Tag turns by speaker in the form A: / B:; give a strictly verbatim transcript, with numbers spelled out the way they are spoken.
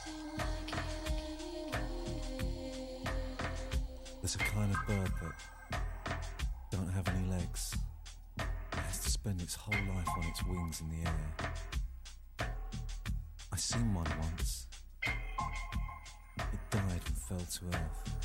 A: There's a kind of bird that don't have any legs. It has to spend its whole life on its wings in the air. I seen one once. It died and fell to earth.